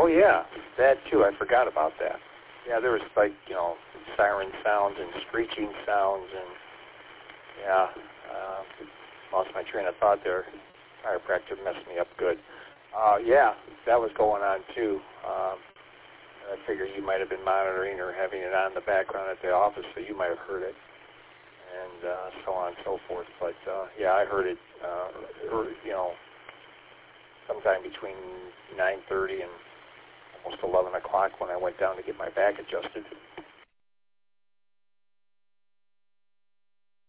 Oh, yeah, that too. I forgot about that. Yeah, there was like, siren sounds and screeching sounds, and yeah, lost my train of thought there. Chiropractor messed me up good. Yeah, that was going on too. I figure you might have been monitoring or having it on in the background at the office, so you might have heard it, and so on and so forth. But yeah, I heard it, sometime between 9:30 and almost 11 o'clock when I went down to get my back adjusted.